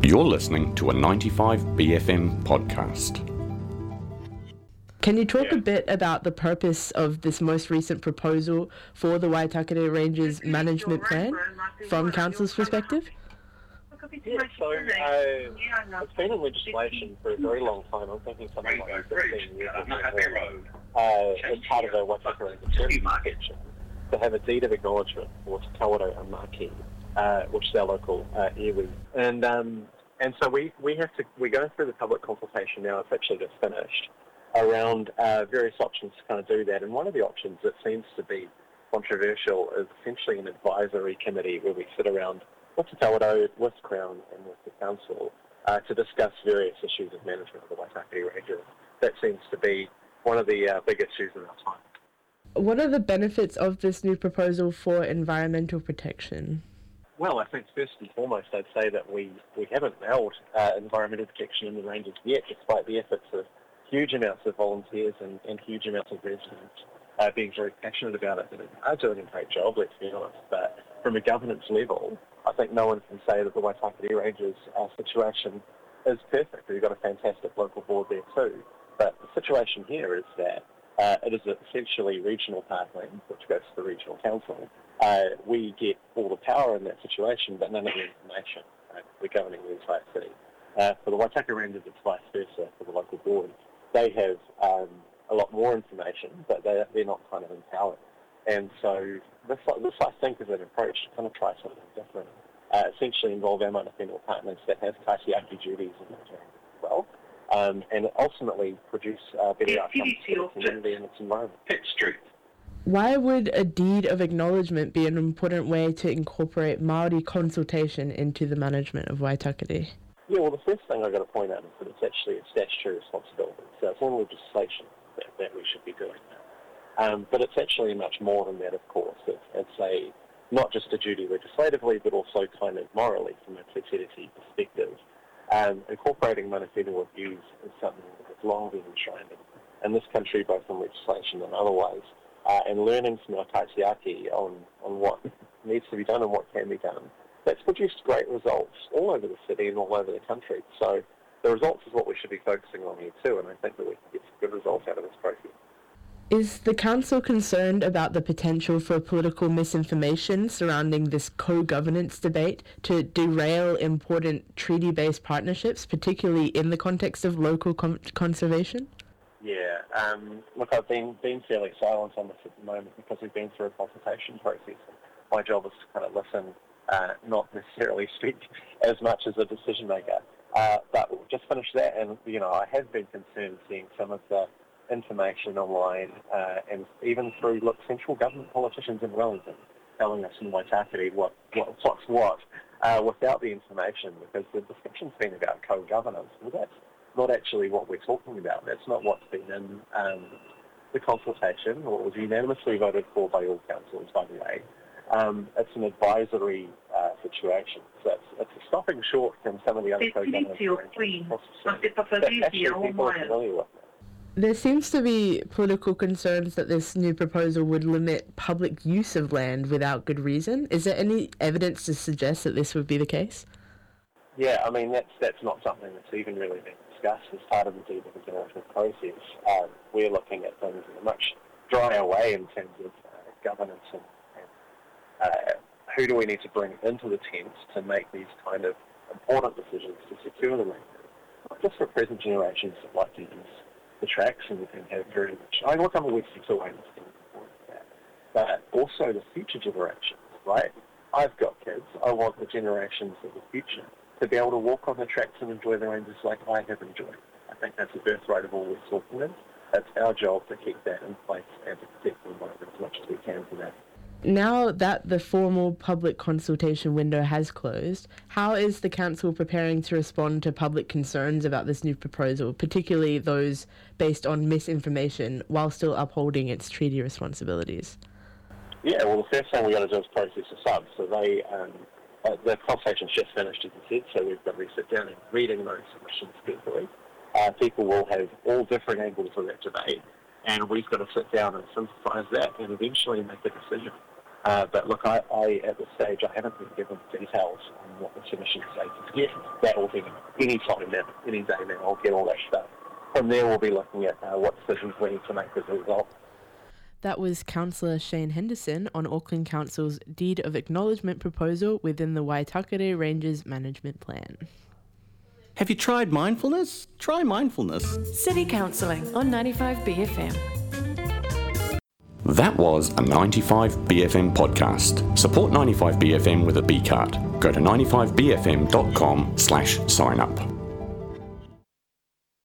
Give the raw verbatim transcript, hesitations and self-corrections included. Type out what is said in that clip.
You're listening to a ninety-five B F M podcast. Can you talk a bit about the purpose of this most recent proposal for the Waitakere Ranges management plan from Council's perspective? Yeah, so uh, it's been in legislation for a very long time. I'm thinking something like fifteen years or more. Uh, as part of the Waitakere Ranges market to have a deed of acknowledgement for Te Kawerau and Maki, uh, which is our local uh, iwi. And um, and so we, we have to, we're going through the public consultation now. It's actually just finished around uh, various options to kind of do that. And one of the options that seems to be controversial is essentially an advisory committee where we sit around with Te Kawerau, with Crown and with the Council uh, to discuss various issues of management of the Waitakere Ranges. That seems to be one of the uh, big issues in our time. What are the benefits of this new proposal for environmental protection? Well, I think first and foremost I'd say that we, we haven't nailed uh, environmental protection in the ranges yet, despite the efforts of huge amounts of volunteers and, and huge amounts of residents uh, being very passionate about it and are doing a great job, let's be honest. But from a governance level, I think no one can say that the Waitakere Ranges uh, situation is perfect. We've got a fantastic local board there too. But the situation here is that uh, it is essentially regional parkland, which goes to the regional council. Uh, we get all the power in that situation, but none of the information. Right? We're governing the entire city. Uh, for the Waitakere Ranges, it's vice versa for the local board. They have um, a lot more information, but they're, they're not kind of empowered. And so this, this, I think, is an approach to kind of try something different. Uh, essentially involve our Mana-whenua partners that have kaitiaki duties in the as well, um, and ultimately produce uh, better outcomes for the community and its environment. Pitt Street. Why would a deed of acknowledgement be an important way to incorporate Māori consultation into the management of Waitakere? Yeah, well, the first thing I've got to point out is that it's actually a statutory responsibility. So it's in legislation that, that we should be doing that. Um, but it's actually much more than that, of course. It's, it's a not just a duty legislatively, but also kind of morally from a Te Tiriti perspective. Um, incorporating Mana-whenua views is something that has long been enshrined in, in this country, both in legislation and otherwise. Uh, and learning from our kaitiaki on, on what needs to be done and what can be done. That's produced great results all over the city and all over the country. So the results is what we should be focusing on here too, and I think that we can get some good results out of this process. Is the Council concerned about the potential for political misinformation surrounding this co-governance debate to derail important treaty-based partnerships, particularly in the context of local con- conservation? Yeah, um, look, I've been, been fairly silent on this at the moment because we've been through a consultation process. My job is to kind of listen, uh, not necessarily speak as much as a decision maker. Uh, but we've just finished that, and you know, I have been concerned seeing some of the information online, uh, and even through look, central government politicians in Wellington telling us in Waitakere what, what what's what, uh, without the information, because the discussion's been about co-governance. Well, that's not actually what we're talking about. That's not what's been in um, the consultation, or it was unanimously voted for by all councils, by the way. Um, it's an advisory uh, situation. So it's, it's a stopping short from some of the other co-governance arrangements that actually people are familiar with. There seems to be political concerns that this new proposal would limit public use of land without good reason. Is there any evidence to suggest that this would be the case? Yeah, I mean, that's that's not something that's even really been discussed as part of the deed of acknowledgement process. Um, we're looking at things in a much drier way in terms of uh, governance and, and uh, who do we need to bring into the tent to make these kind of important decisions to secure the land. Not just for present generations that like to use the tracks and, and have very much... I look, I'm a Western away that, but also the future generations, right? I've got kids. I want the generations of the future to be able to walk on the tracks and enjoy the ranges like I have enjoyed. I think that's a birthright of all West Aucklanders. It's our job to keep that in place and to protect the environment as much as we can for that. Now that the formal public consultation window has closed, how is the Council preparing to respond to public concerns about this new proposal, particularly those based on misinformation, while still upholding its treaty responsibilities? Yeah, well, the first thing we've got to do is process the sub. So they, um, uh, the consultation's just finished, as you said, so we've got to sit down and reading those submissions carefully. Uh, people will have all different angles of that debate, and we've got to sit down and synthesize that and eventually make a decision. Uh, but look, I, I, at this stage, I haven't been given details on what the submission status is yet. That will be any time now, any day now, I'll get all that stuff. From there, we'll be looking at uh, what decisions we need to make as a result. That was Councillor Shane Henderson on Auckland Council's Deed of Acknowledgement proposal within the Waitakere Ranges Management Plan. Have you tried mindfulness? Try mindfulness. City Counselling on ninety-five B F M. That was a ninety-five B F M podcast. Support ninety-five B F M with a B card. Go to ninety-five b f m dot com slash sign up.